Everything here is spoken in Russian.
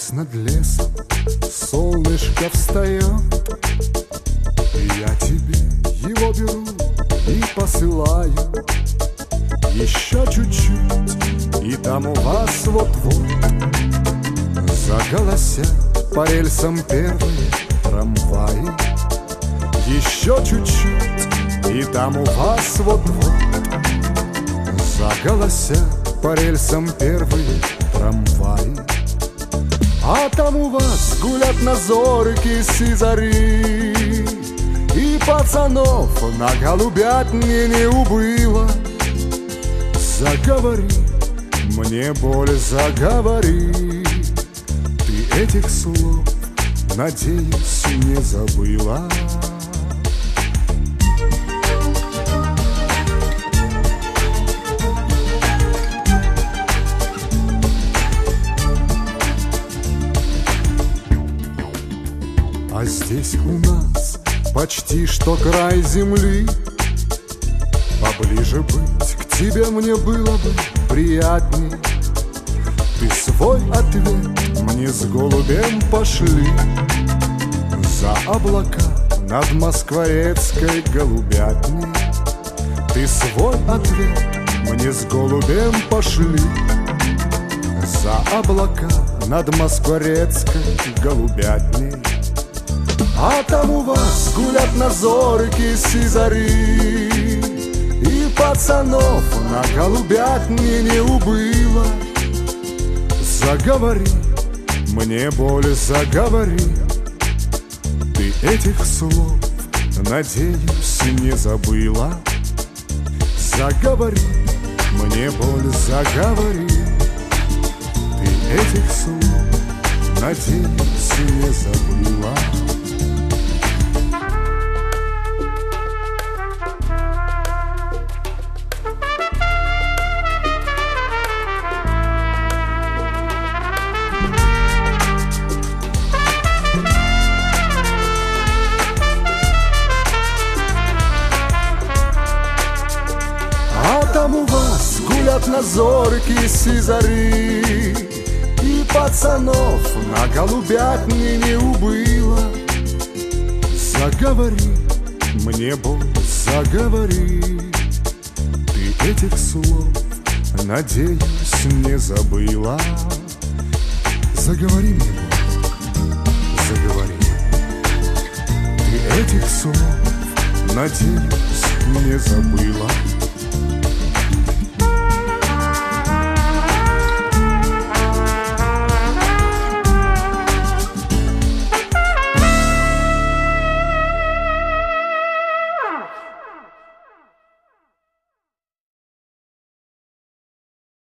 Здесь над лесом солнышко встает, и я тебе его беру и посылаю. Еще чуть-чуть, и там у вас вот-вот заголосят по рельсам первые трамваи. Еще чуть-чуть, и там у вас вот-вот заголосят по рельсам первые трамваи. А там у вас гулят на зорьке сизари, и пацанов на голубятне не убыло. Заговори, мне боль заговори, ты этих слов, надеюсь, не забыла. А здесь у нас почти что край земли. Поближе быть к тебе мне было бы приятней. Ты свой ответ мне с голубем пошли. За облака над москворецкой голубятней. Ты свой ответ мне с голубем пошли. За облака над москворецкой голубятней. А там у вас гулят на зорьке сизари, и пацанов на голубятне не убыло. Заговори, мне боль заговори, ты этих слов, надеюсь, не забыла. Заговори, мне боль заговори, ты этих слов, надеюсь, не забыла. Там у вас гулят на зорьке сизари, и пацанов на голубятне не убыло. Заговори, мне боль заговори, ты этих слов, надеюсь, не забыла. Заговори мне, боль, заговори, ты этих слов, надеюсь, не забыла.